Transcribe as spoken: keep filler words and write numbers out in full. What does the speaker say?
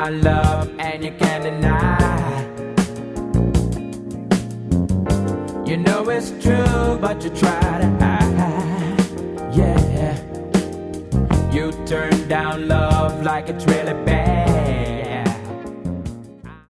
my love and you can't deny. You know it's true, but you try to hide. Yeah, you turn down love like it's really bad.